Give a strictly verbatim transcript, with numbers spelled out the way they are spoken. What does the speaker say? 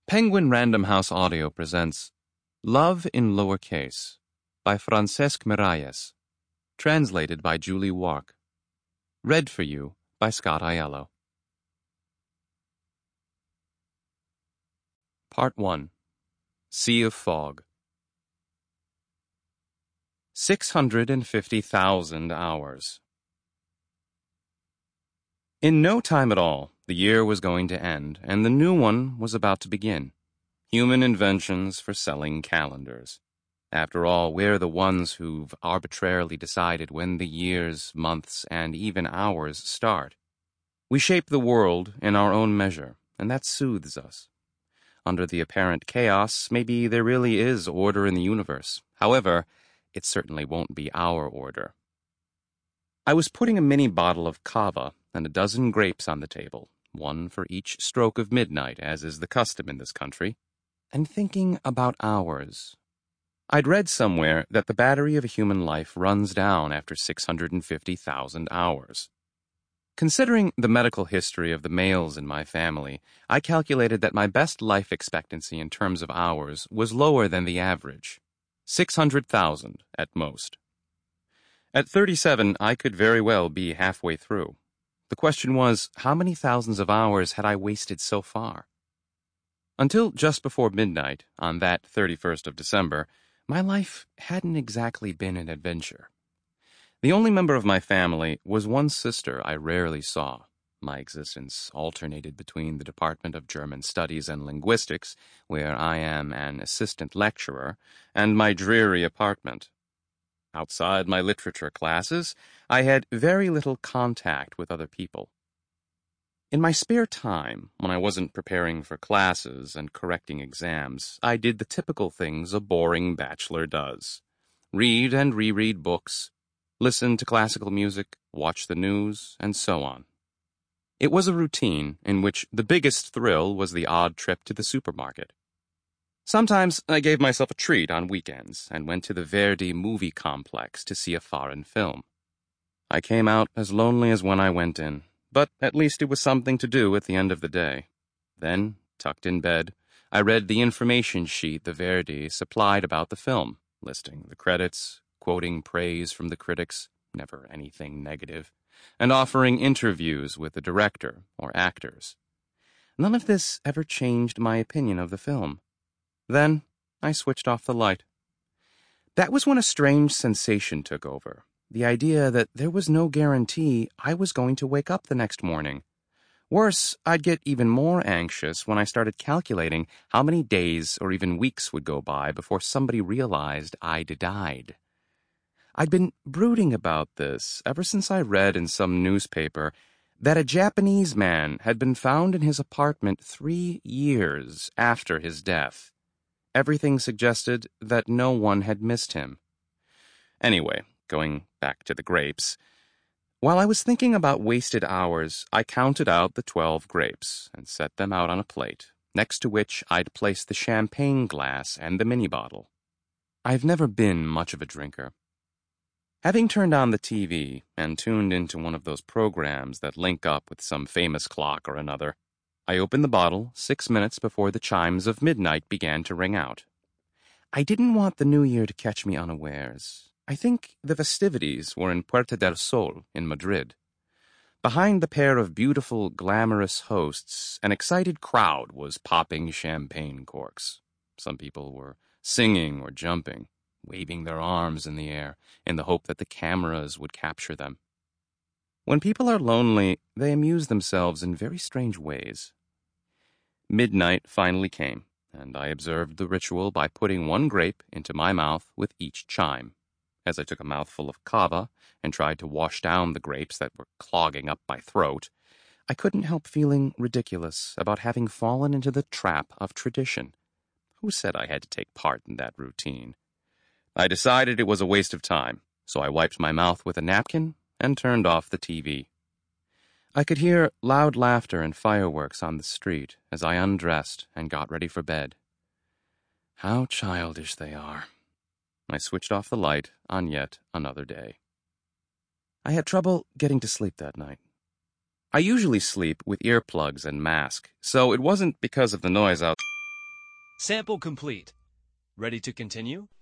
Penguin Random House Audio presents Love in Lowercase by Francesc Miralles, translated by Julie Wark. Read for you by Scott Aiello. Part one. Sea of Fog. Six hundred and fifty thousand hours. In no time at all, the year was going to end, and the new one was about to begin. Human inventions for selling calendars. After all, we're the ones who've arbitrarily decided when the years, months, and even hours start. We shape the world in our own measure, and that soothes us. Under the apparent chaos, maybe there really is order in the universe. However, it certainly won't be our order. I was putting a mini bottle of cava and a dozen grapes on the table, one for each stroke of midnight, as is the custom in this country, and thinking about hours. I'd read somewhere that the battery of a human life runs down after six hundred fifty thousand hours. Considering the medical history of the males in my family, I calculated that my best life expectancy in terms of hours was lower than the average, six hundred thousand at most. At thirty-seven, I could very well be halfway through. The question was, how many thousands of hours had I wasted so far? Until just before midnight, on that thirty-first of December, my life hadn't exactly been an adventure. The only member of my family was one sister I rarely saw. My existence alternated between the Department of German Studies and Linguistics, where I am an assistant lecturer, and my dreary apartment. Outside my literature classes, I had very little contact with other people. In my spare time, when I wasn't preparing for classes and correcting exams, I did the typical things a boring bachelor does. Read and reread books, listen to classical music, watch the news, and so on. It was a routine in which the biggest thrill was the odd trip to the supermarket. Sometimes I gave myself a treat on weekends and went to the Verdi movie complex to see a foreign film. I came out as lonely as when I went in, but at least it was something to do at the end of the day. Then, tucked in bed, I read the information sheet the Verdi supplied about the film, listing the credits, quoting praise from the critics, never anything negative, and offering interviews with the director or actors. None of this ever changed my opinion of the film. Then, I switched off the light. That was when a strange sensation took over, the idea that there was no guarantee I was going to wake up the next morning. Worse, I'd get even more anxious when I started calculating how many days or even weeks would go by before somebody realized I'd died. I'd been brooding about this ever since I read in some newspaper that a Japanese man had been found in his apartment three years after his death. Everything suggested that no one had missed him. Anyway, going back to the grapes, while I was thinking about wasted hours, I counted out the twelve grapes and set them out on a plate, next to which I'd placed the champagne glass and the mini bottle. I've never been much of a drinker. Having turned on the T V and tuned into one of those programs that link up with some famous clock or another, I opened the bottle six minutes before the chimes of midnight began to ring out. I didn't want the new year to catch me unawares. I think the festivities were in Puerta del Sol in Madrid. Behind the pair of beautiful, glamorous hosts, an excited crowd was popping champagne corks. Some people were singing or jumping, waving their arms in the air in the hope that the cameras would capture them. When people are lonely, they amuse themselves in very strange ways. Midnight finally came, and I observed the ritual by putting one grape into my mouth with each chime. As I took a mouthful of cava and tried to wash down the grapes that were clogging up my throat, I couldn't help feeling ridiculous about having fallen into the trap of tradition. Who said I had to take part in that routine? I decided it was a waste of time, so I wiped my mouth with a napkin and turned off the T V. I could hear loud laughter and fireworks on the street as I undressed and got ready for bed. How childish they are. I switched off the light on yet another day. I had trouble getting to sleep that night. I usually sleep with earplugs and mask, so it wasn't because of the noise out. Sample complete. Ready to continue?